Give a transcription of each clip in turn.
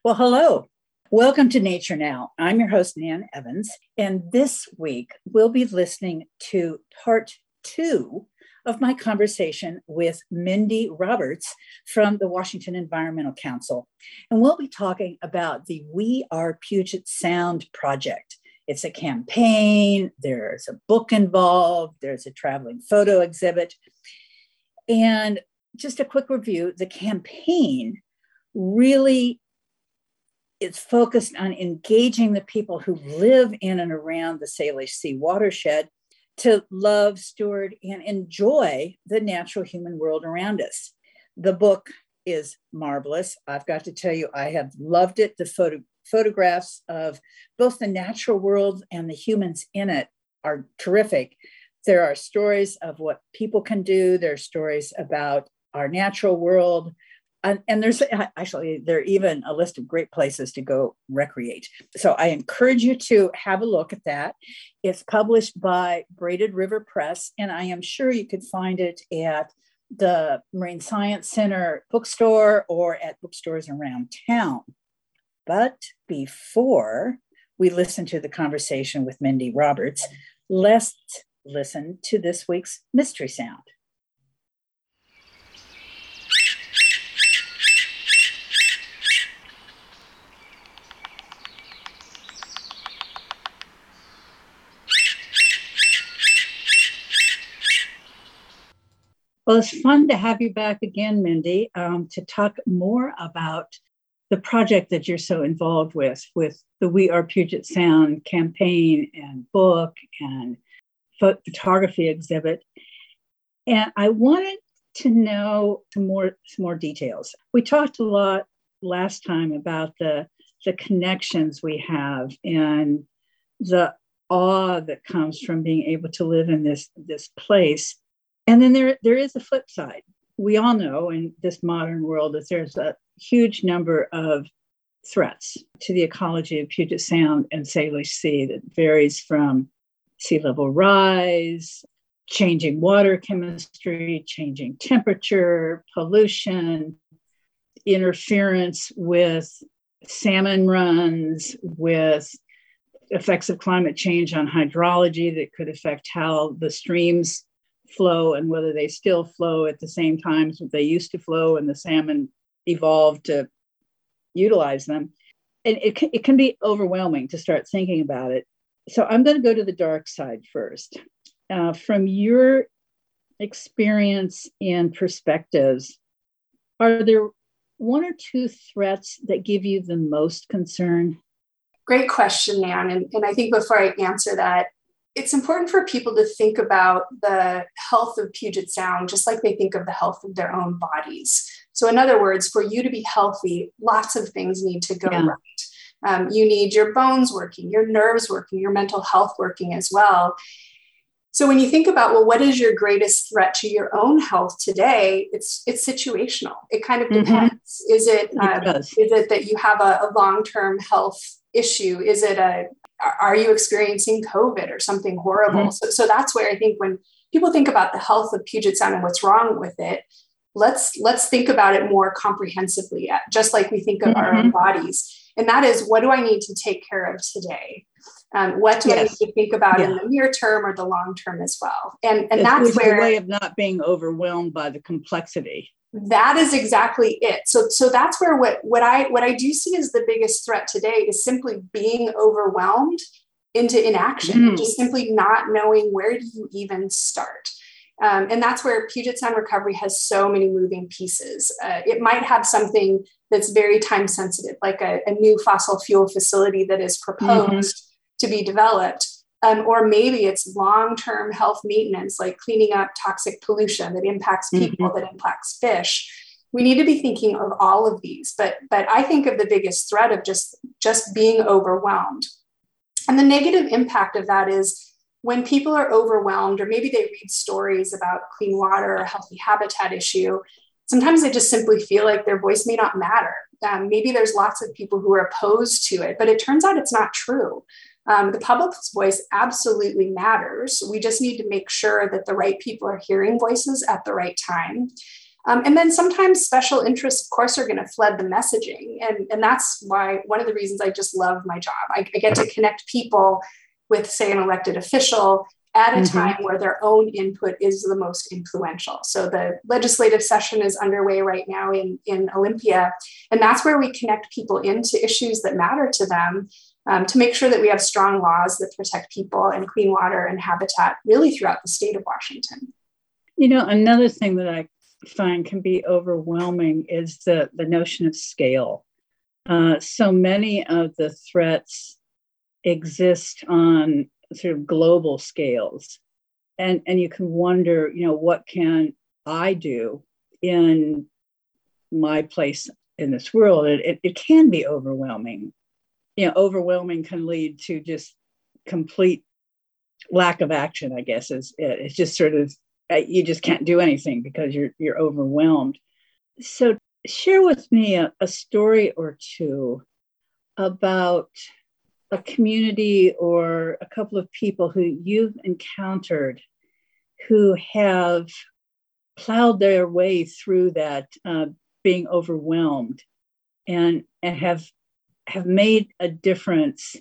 Well, hello. Welcome to Nature Now. I'm your host, Nan Evans, and this week we'll be listening to part 2 of my conversation with Mindy Roberts from the Washington Environmental Council. And we'll be talking about the We Are Puget Sound project. It's a campaign, there's a book involved, there's a traveling photo exhibit. And just a quick review, the campaign really is focused on engaging the people who live in and around the Salish Sea watershed to love, steward, and enjoy the natural human world around us. The book is marvelous. I've got to tell you, I have loved it. The photographs of both the natural world and the humans in it are terrific. There are stories of what people can do. There are stories about our natural world. And there's even a list of great places to go recreate. So I encourage you to have a look at that. It's published by Braided River Press, and I am sure you could find it at the Marine Science Center bookstore or at bookstores around town. But before we listen to the conversation with Mindy Roberts, let's listen to this week's mystery sound. Well, it's fun to have you back again, Mindy, to talk more about the project that you're so involved with the We Are Puget Sound campaign and book and photography exhibit. And I wanted to know some more details. We talked a lot last time about the connections we have and the awe that comes from being able to live in this place. And then there is a flip side. We all know in this modern world that there's a huge number of threats to the ecology of Puget Sound and Salish Sea that varies from sea level rise, changing water chemistry, changing temperature, pollution, interference with salmon runs, with effects of climate change on hydrology that could affect how the streams flow and whether they still flow at the same times that they used to flow and the salmon evolved to utilize them. And it can be overwhelming to start thinking about it. So I'm going to go to the dark side first. From your experience and perspectives, are there one or two threats that give you the most concern? Great question, Nan. And I think before I answer that, it's important for people to think about the health of Puget Sound, just like they think of the health of their own bodies. So in other words, for you to be healthy, lots of things need to go right. You need your bones working, your nerves working, your mental health working as well. So when you think about, well, what is your greatest threat to your own health today? It's situational. It kind of depends. Is it that you have a long-term health issue? Are you experiencing COVID or something horrible? So that's where I think when people think about the health of Puget Sound and what's wrong with it, let's think about it more comprehensively, just like we think of our own bodies. And that is, what do I need to take care of today? What do I need to think about in the near term or the long term as well? And that's where a way of not being overwhelmed by the complexity. That is exactly it. So that's where what I do see as the biggest threat today is simply being overwhelmed into inaction, just simply not knowing where do you even start. And that's where Puget Sound recovery has so many moving pieces. It might have something that's very time sensitive, like a new fossil fuel facility that is proposed to be developed. Or maybe it's long-term health maintenance, like cleaning up toxic pollution that impacts people, that impacts fish. We need to be thinking of all of these, but I think of the biggest threat of just being overwhelmed. And the negative impact of that is when people are overwhelmed, or maybe they read stories about clean water or healthy habitat issue, sometimes they just simply feel like their voice may not matter. Maybe there's lots of people who are opposed to it, but it turns out it's not true. The public's voice absolutely matters. We just need to make sure that the right people are hearing voices at the right time. And then sometimes special interests, of course, are going to flood the messaging. And that's why one of the reasons I just love my job. I get to connect people with, say, an elected official at a time where their own input is the most influential. So the legislative session is underway right now in Olympia. And that's where we connect people into issues that matter to them, to make sure that we have strong laws that protect people and clean water and habitat really throughout the state of Washington. Another thing that I find can be overwhelming is the notion of scale. So many of the threats exist on sort of global scales. And you can wonder, what can I do in my place in this world? It can be overwhelming. Overwhelming can lead to just complete lack of action, I guess. It's just sort of, you just can't do anything because you're overwhelmed. So share with me a story or two about a community or a couple of people who you've encountered who have plowed their way through that being overwhelmed and have made a difference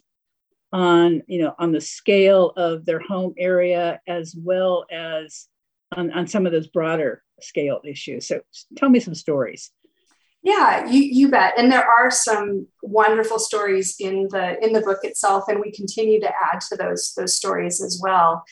on the scale of their home area as well as on some of those broader scale issues. So tell me some stories. Yeah, you bet. And there are some wonderful stories in the book itself, and we continue to add to those stories as well.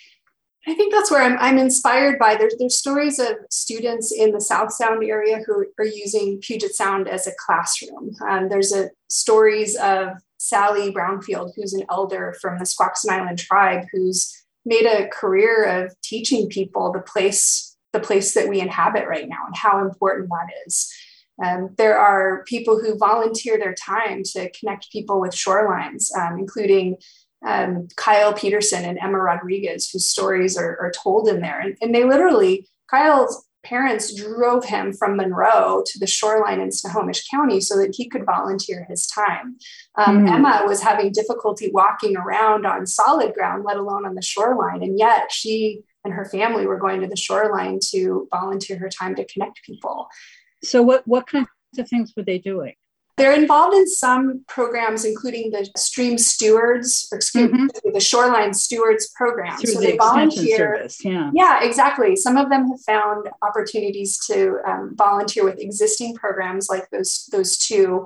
I think that's where I'm inspired by. There's stories of students in the South Sound area who are using Puget Sound as a classroom. There's stories of Sally Brownfield, who's an elder from the Squaxin Island tribe, who's made a career of teaching people the place that we inhabit right now and how important that is. There are people who volunteer their time to connect people with shorelines, including Kyle Peterson and Emma Rodriguez, whose stories are told in there. And they literally, Kyle's parents drove him from Monroe to the shoreline in Snohomish County so that he could volunteer his time. Emma was having difficulty walking around on solid ground, let alone on the shoreline. And yet she and her family were going to the shoreline to volunteer her time to connect people. So what kinds of things were they doing? They're involved in some programs, including the Stream Stewards, or the Shoreline Stewards program. Through so the they extension volunteer. Service, yeah. Yeah, exactly. Some of them have found opportunities to volunteer with existing programs like those two.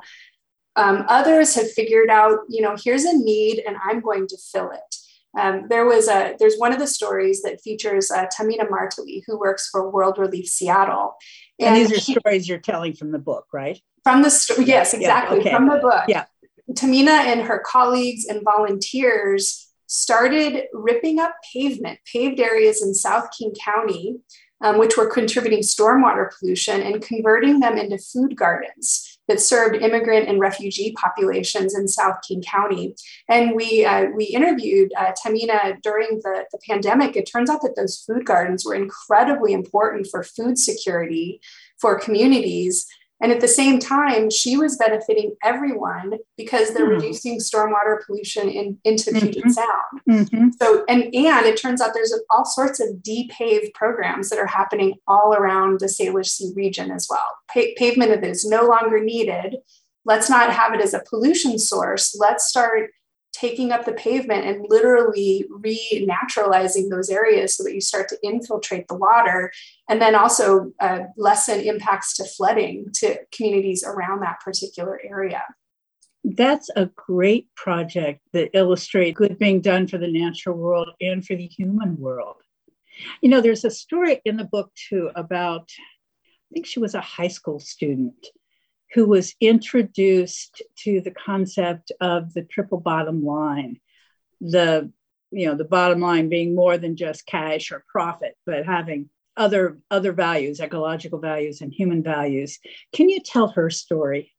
Others have figured out, here's a need and I'm going to fill it. There's one of the stories that features Tamina Martley, who works for World Relief Seattle. And these are stories you're telling from the book, right? From the story, yes, exactly. Yeah, okay. From the book. Yeah. Tamina and her colleagues and volunteers started ripping up paved areas in South King County, which were contributing stormwater pollution, and converting them into food gardens that served immigrant and refugee populations in South King County. And we interviewed Tamina during the pandemic. It turns out that those food gardens were incredibly important for food security for communities. And at the same time, she was benefiting everyone because they're reducing stormwater pollution into Puget Sound. So, and it turns out there's all sorts of depave programs that are happening all around the Salish Sea region as well. Pavement that is no longer needed. Let's not have it as a pollution source. Let's start taking up the pavement and literally renaturalizing those areas so that you start to infiltrate the water, and then also lessen impacts to flooding to communities around that particular area. That's a great project that illustrates good being done for the natural world and for the human world. There's a story in the book too about, I think she was a high school student who was introduced to the concept of the triple bottom line, the bottom line being more than just cash or profit, but having other values, ecological values and human values. Can you tell her story?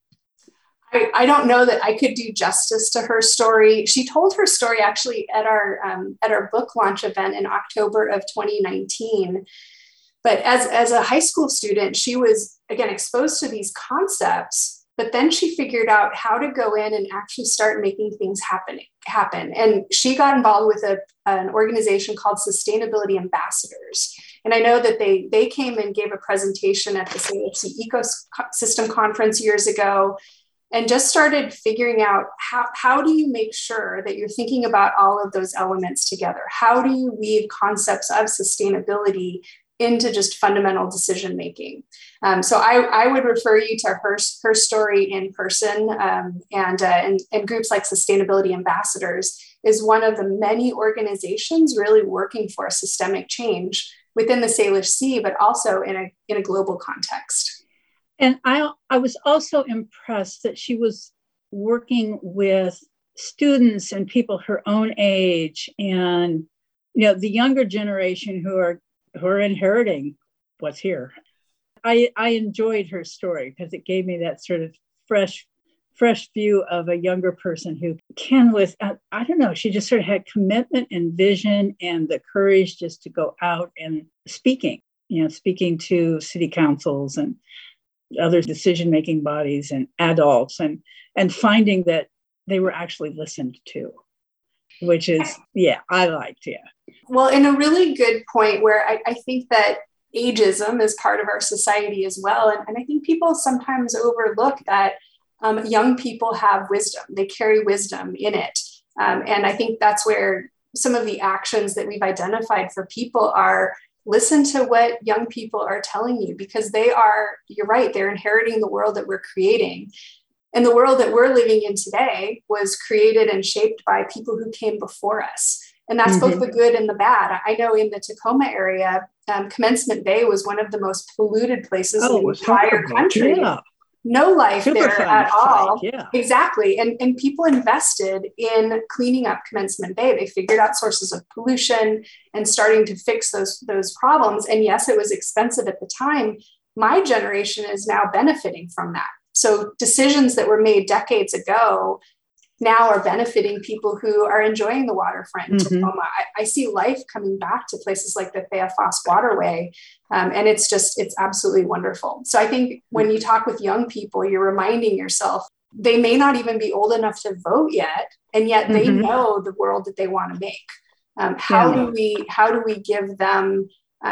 I don't know that I could do justice to her story. She told her story actually at our book launch event in October of 2019. But as a high school student, she was, again, exposed to these concepts, But then she figured out how to go in and actually start making things happen. And she got involved with an organization called Sustainability Ambassadors. And I know that they came and gave a presentation at the CHC Ecosystem Conference years ago, and just started figuring out how do you make sure that you're thinking about all of those elements together? How do you weave concepts of sustainability into just fundamental decision making? So I would refer you to her story in person, and groups like Sustainability Ambassadors is one of the many organizations really working for systemic change within the Salish Sea, but also in a global context. And I was also impressed that she was working with students and people her own age, and the younger generation who are inheriting what's here. I enjoyed her story because it gave me that sort of fresh view of a younger person who can, with I don't know, she just sort of had commitment and vision and the courage just to go out and speaking to city councils and other decision-making bodies and adults, and finding that they were actually listened to, which is, I liked. Well, in a really good point where I think that ageism is part of our society as well. And I think people sometimes overlook that young people have wisdom. They carry wisdom in it. And I think that's where some of the actions that we've identified for people are: listen to what young people are telling you, because you're right, they're inheriting the world that we're creating. And the world that we're living in today was created and shaped by people who came before us. And that's both the good and the bad. I know in the Tacoma area, Commencement Bay was one of the most polluted places in the entire country. Yeah. No life there at all. Yeah. Exactly. And people invested in cleaning up Commencement Bay. They figured out sources of pollution and starting to fix those problems. And yes, it was expensive at the time. My generation is now benefiting from that. So decisions that were made decades ago now are benefiting people who are enjoying the waterfront in Tacoma. I see life coming back to places like the Theophos Waterway. And it's absolutely wonderful. So I think when you talk with young people, you're reminding yourself, they may not even be old enough to vote yet, and yet they know the world that they want to make. How do we give them,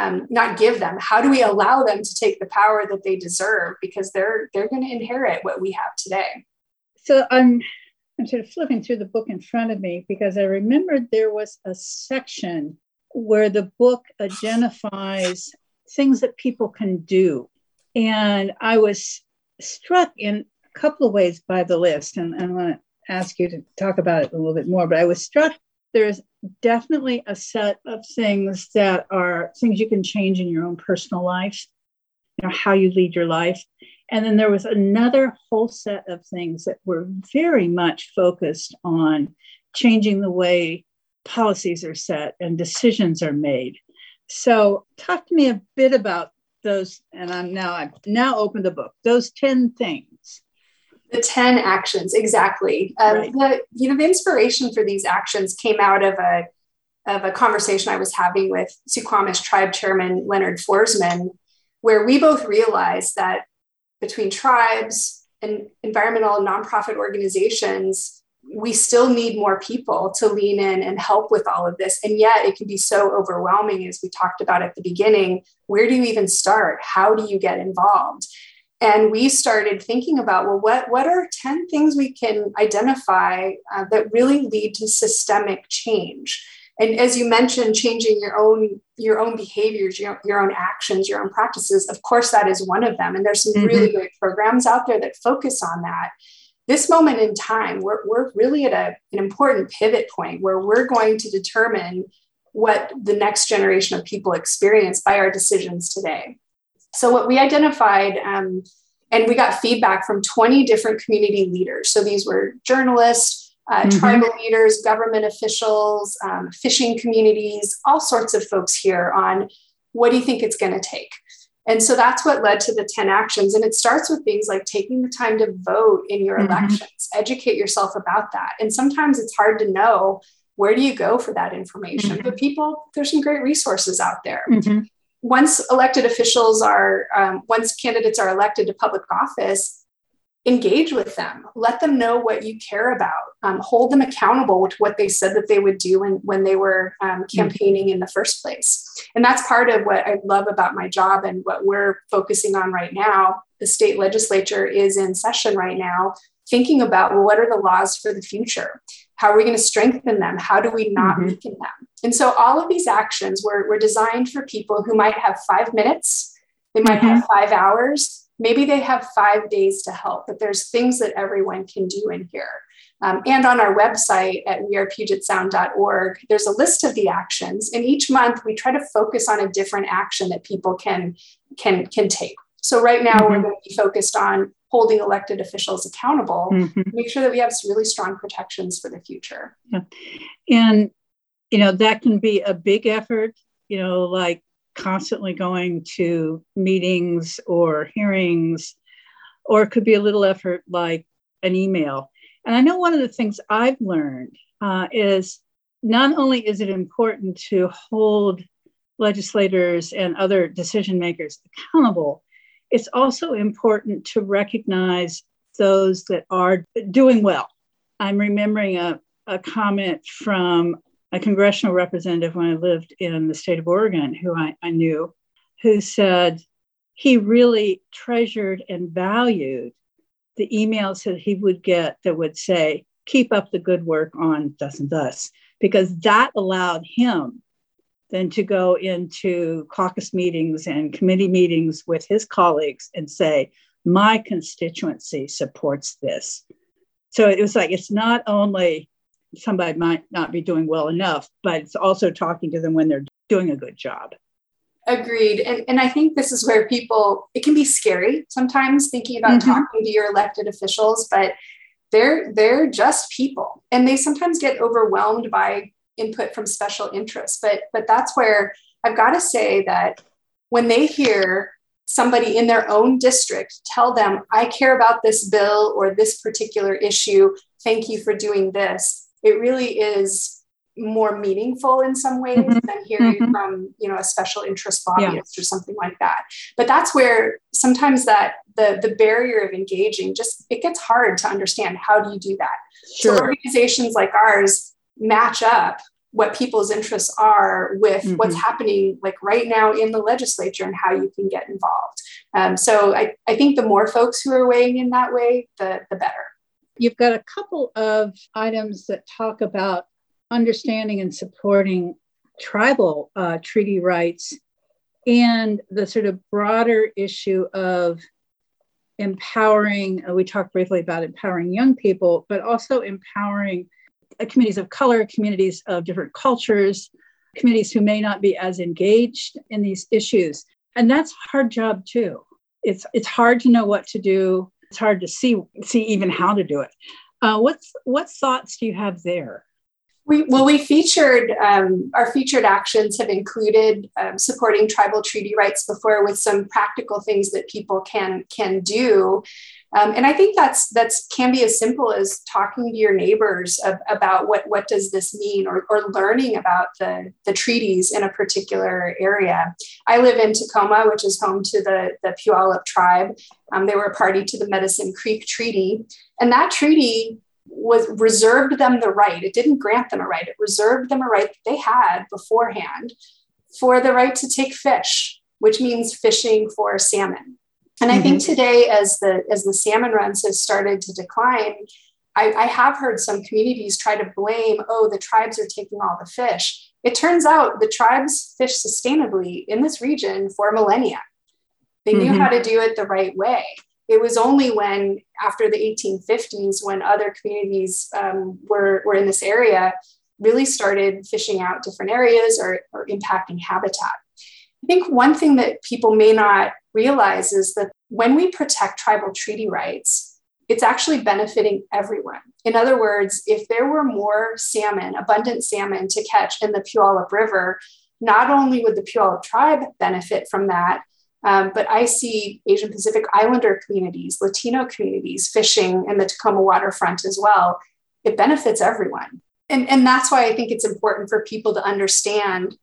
how do we allow them to take the power that they deserve? Because they're going to inherit what we have today. So I'm sort of flipping through the book in front of me, because I remembered there was a section where the book identifies things that people can do. And I was struck in a couple of ways by the list, and I want to ask you to talk about it a little bit more, but I was struck there's definitely a set of things that are things you can change in your own personal life, how you lead your life. And then there was another whole set of things that were very much focused on changing the way policies are set and decisions are made. So talk to me a bit about those. And I've now opened the book, those 10 things. The 10 actions, exactly. Right. The inspiration for these actions came out of a conversation I was having with Suquamish Tribe Chairman Leonard Forsman, where we both realized that between tribes and environmental and nonprofit organizations, we still need more people to lean in and help with all of this. And yet it can be so overwhelming, as we talked about at the beginning. Where do you even start? How do you get involved? And we started thinking about, well, what are 10 things we can identify that really lead to systemic change? And as you mentioned, changing your own behaviors, your own actions, your own practices, of course, that is one of them. And there's some really great programs out there that focus on that. This moment in time, we're really at an important pivot point where we're going to determine what the next generation of people experience by our decisions today. So what we identified, and we got feedback from 20 different community leaders. So these were journalists, tribal leaders, government officials, fishing communities, all sorts of folks here on what do you think it's going to take? And so that's what led to the 10 actions. And it starts with things like taking the time to vote in your elections, educate yourself about that. And sometimes it's hard to know, where do you go for that information? But there's some great resources out there. Once candidates are elected to public office, engage with them, let them know what you care about, hold them accountable with what they said that they would do when they were campaigning in the first place. And that's part of what I love about my job and what we're focusing on right now. The state legislature is in session right now, thinking about, well, what are the laws for the future? How are we going to strengthen them? How do we not weaken them? And so all of these actions were designed for people who might have 5 minutes, they might have 5 hours, maybe they have 5 days to help, but there's things that everyone can do in here. And on our website at wearepugetsound.org, there's a list of the actions. And each month we try to focus on a different action that people can take. So right now we're going to be focused on holding elected officials accountable, make sure that we have some really strong protections for the future. Yeah. And, that can be a big effort, like constantly going to meetings or hearings, or it could be a little effort like an email. And I know one of the things I've learned is not only is it important to hold legislators and other decision makers accountable, it's also important to recognize those that are doing well. I'm remembering a comment from a congressional representative when I lived in the state of Oregon, who I knew, who said he really treasured and valued the emails that he would get that would say, keep up the good work on thus and thus, because that allowed him then to go into caucus meetings and committee meetings with his colleagues and say, my constituency supports this. So it was like, it's not only somebody might not be doing well enough, but it's also talking to them when they're doing a good job. Agreed. And I think this is where it can be scary sometimes thinking about talking to your elected officials, but they're just people. And they sometimes get overwhelmed by input from special interests. But that's where I've got to say that when they hear somebody in their own district tell them, I care about this bill or this particular issue, thank you for doing this, it really is more meaningful in some ways than hearing from, a special interest lobbyist or something like that. But that's where sometimes that the barrier of engaging it gets hard to understand. How do you do that? Sure. So organizations like ours match up what people's interests are with what's happening like right now in the legislature and how you can get involved. So I think the more folks who are weighing in that way, the better. You've got a couple of items that talk about understanding and supporting tribal treaty rights and the sort of broader issue of empowering, we talked briefly about empowering young people, but also empowering communities of color, communities of different cultures, communities who may not be as engaged in these issues. And that's a hard job too. It's hard to know what to do. It's hard to see even how to do it. What thoughts do you have there? We featured, our featured actions have included supporting tribal treaty rights before with some practical things that people can do. And I think that's can be as simple as talking to your neighbors about what does this mean, or learning about the treaties in a particular area. I live in Tacoma, which is home to the Puyallup tribe. They were a party to the Medicine Creek Treaty, and that treaty reserved them the right. It didn't grant them a right. It reserved them a right that they had beforehand for the right to take fish, which means fishing for salmon. And I think today, as the salmon runs have started to decline, I have heard some communities try to blame, the tribes are taking all the fish. It turns out the tribes fish sustainably in this region for millennia. They knew how to do it the right way. It was only when, after the 1850s, when other communities were in this area, really started fishing out different areas or impacting habitat. I think one thing that people may not realize is that when we protect tribal treaty rights, it's actually benefiting everyone. In other words, if there were more salmon, abundant salmon to catch in the Puyallup River, not only would the Puyallup tribe benefit from that, but I see Asian Pacific Islander communities, Latino communities fishing in the Tacoma waterfront as well. It benefits everyone. And that's why I think it's important for people to understand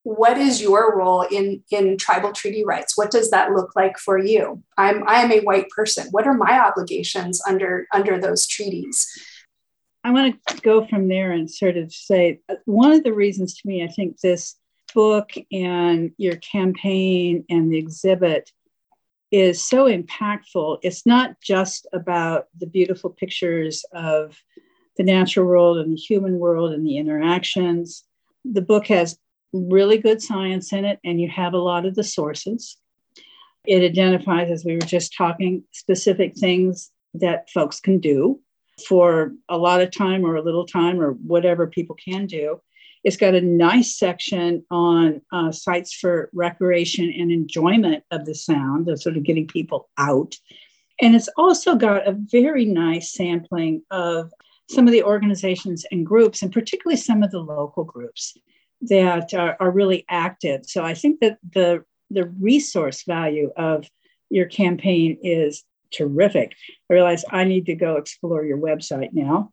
what is your role in tribal treaty rights? What does that look like for you? I am a white person. What are my obligations under those treaties? I want to go from there and sort of say, one of the reasons to me, I think this book and your campaign and the exhibit is so impactful. It's not just about the beautiful pictures of the natural world and the human world and the interactions. The book has really good science in it, and you have a lot of the sources. It identifies, as we were just talking, specific things that folks can do for a lot of time or a little time or whatever people can do. It's got a nice section on sites for recreation and enjoyment of the sound, of sort of getting people out. And it's also got a very nice sampling of some of the organizations and groups, and particularly some of the local groups that are really active. So I think that the resource value of your campaign is terrific. I realize I need to go explore your website now.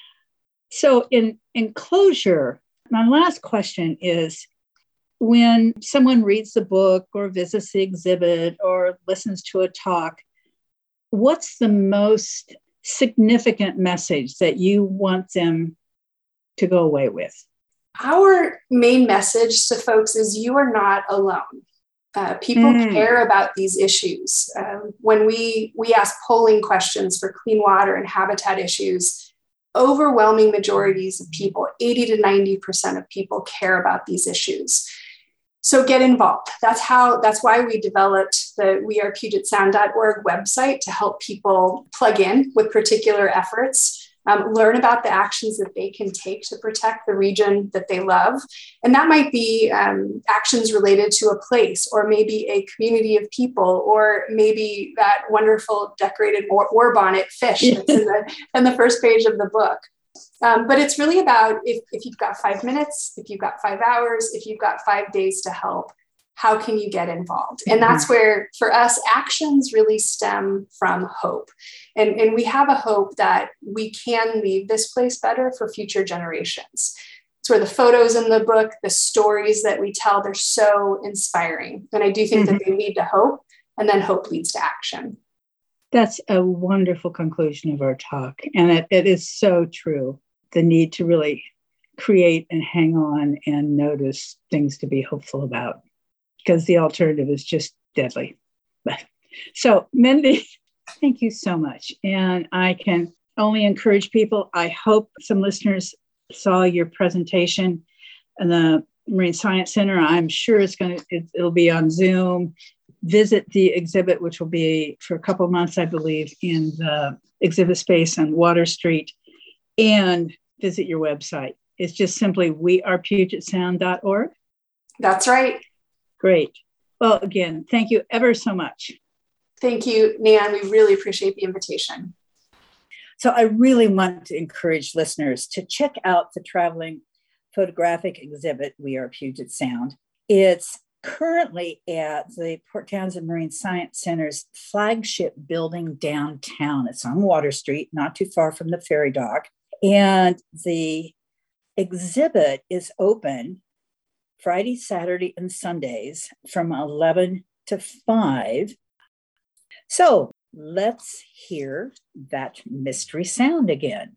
So in closure, my last question is, when someone reads the book or visits the exhibit or listens to a talk, what's the most significant message that you want them to go away with? Our main message to folks is you are not alone. People care about these issues. When we ask polling questions for clean water and habitat issues, overwhelming majorities of people, 80 to 90% of people care about these issues. So get involved. That's why we developed the wearepugetsound.org website to help people plug in with particular efforts, learn about the actions that they can take to protect the region that they love. And that might be actions related to a place, or maybe a community of people, or maybe that wonderful decorated war bonnet fish that's in the first page of the book. But it's really about if you've got 5 minutes, if you've got 5 hours, if you've got 5 days to help, how can you get involved? And that's where, for us, actions really stem from hope. And we have a hope that we can leave this place better for future generations. It's where the photos in the book, the stories that we tell, they're so inspiring. And I do think that they lead to hope, and then hope leads to action. That's a wonderful conclusion of our talk. And it is so true. The need to really create and hang on and notice things to be hopeful about, because the alternative is just deadly. So, Mindy, thank you so much. And I can only encourage people. I hope some listeners saw your presentation in the Marine Science Center. I'm sure it'll be on Zoom. Visit the exhibit, which will be for a couple of months, I believe, in the exhibit space on Water Street, and visit your website. It's just simply wearepugetsound.org. That's right. Great. Well, again, thank you ever so much. Thank you, Nan. We really appreciate the invitation. So I really want to encourage listeners to check out the traveling photographic exhibit, We Are Puget Sound. It's currently at the Port Townsend Marine Science Center's flagship building downtown. It's on Water Street, not too far from the ferry dock. And the exhibit is open Friday, Saturday, and Sundays from 11 to 5. So let's hear that mystery sound again.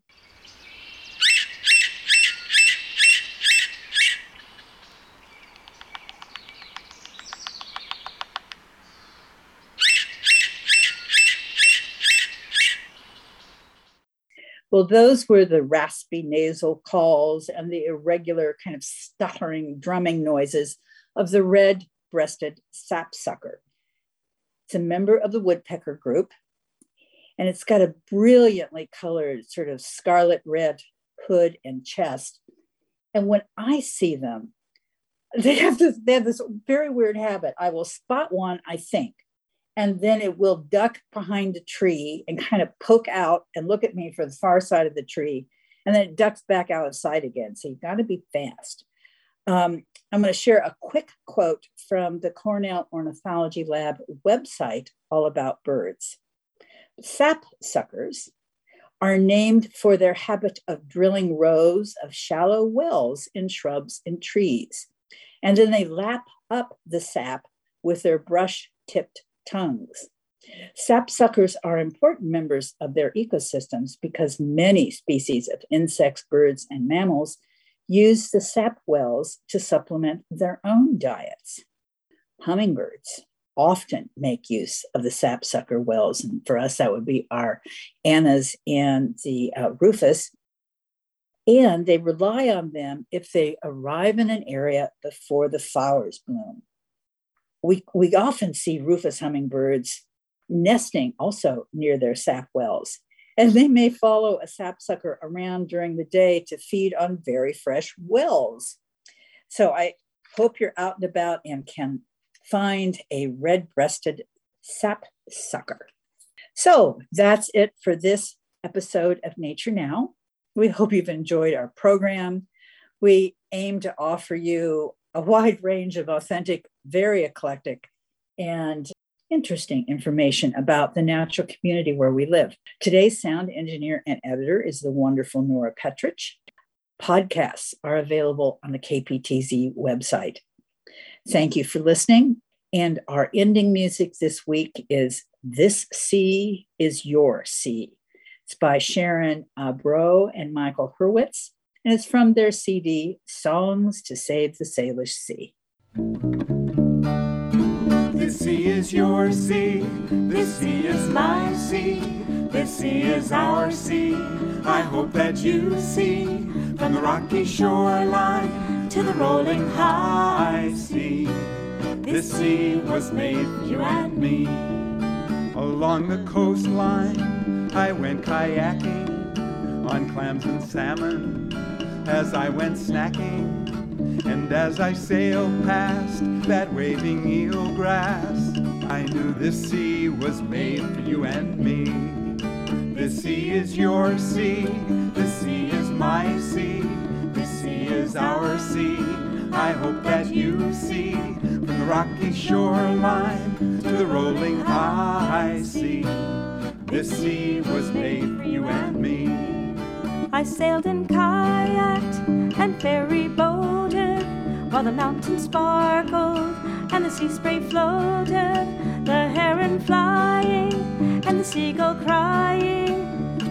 Well, those were the raspy nasal calls and the irregular kind of stuttering drumming noises of the red-breasted sapsucker. It's a member of the woodpecker group, and it's got a brilliantly colored sort of scarlet red hood and chest. And when I see them, they have this very weird habit. I will spot one, I think, and then it will duck behind a tree and kind of poke out and look at me for the far side of the tree. And then it ducks back outside again. So you've got to be fast. I'm going to share a quick quote from the Cornell Ornithology Lab website all about birds. Sapsuckers are named for their habit of drilling rows of shallow wells in shrubs and trees. and then they lap up the sap with their brush-tipped tongues. Sapsuckers are important members of their ecosystems because many species of insects, birds, and mammals use the sap wells to supplement their own diets. Hummingbirds often make use of the sapsucker wells, and for us, that would be our Annas and the rufous. And they rely on them if they arrive in an area before the flowers bloom. We often see rufous hummingbirds nesting also near their sap wells, and they may follow a sapsucker around during the day to feed on very fresh wells. So I hope you're out and about and can find a red-breasted sapsucker. So that's it for this episode of Nature Now. We hope you've enjoyed our program. We aim to offer you a wide range of authentic, very eclectic, and interesting information about the natural community where we live. Today's sound engineer and editor is the wonderful Nora Petrich. Podcasts are available on the KPTZ website. Thank you for listening. And our ending music this week is This Sea is Your Sea. It's by Sharon Bro and Michael Hurwitz, and it's from their CD, Songs to Save the Salish Sea. This sea is your sea, this sea is my sea, this sea is our sea. I hope that you see, from the rocky shoreline to the rolling high sea. This sea was made for you and me. Along the coastline, I went kayaking on clams and salmon as I went snacking. And as I sailed past that waving eel grass, I knew this sea was made for you and me. This sea is your sea, this sea is my sea, this sea is our sea. I hope that you see, from the rocky shoreline to the rolling high sea. This sea was made for you and me. I sailed and kayaked and ferry boated, while the mountains sparkled and the sea spray floated, the heron flying and the seagull crying.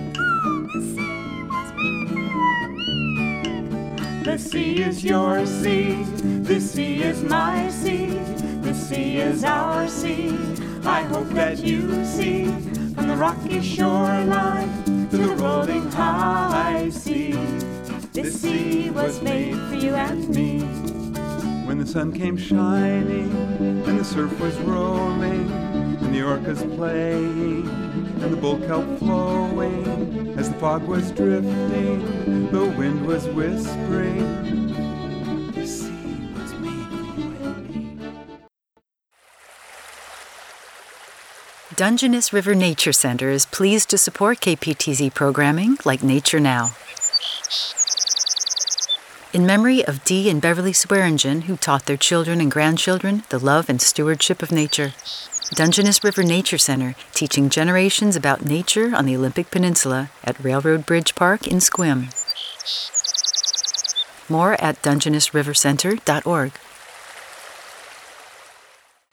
The sea is your sea, this sea is my sea, this sea is our sea. I hope that you see, from the rocky shoreline to the rolling high sea. This sea was made for you and me. When the sun came shining and the surf was rolling and the orcas playing and the bull kelp flowing, as the fog was drifting, the wind was whispering, the sea was made for you and me. Dungeness River Nature Center is pleased to support KPTZ programming like Nature Now. In memory of Dee and Beverly Swearingen, who taught their children and grandchildren the love and stewardship of nature. Dungeness River Nature Center, teaching generations about nature on the Olympic Peninsula at Railroad Bridge Park in Sequim. More at DungenessRiverCenter.org.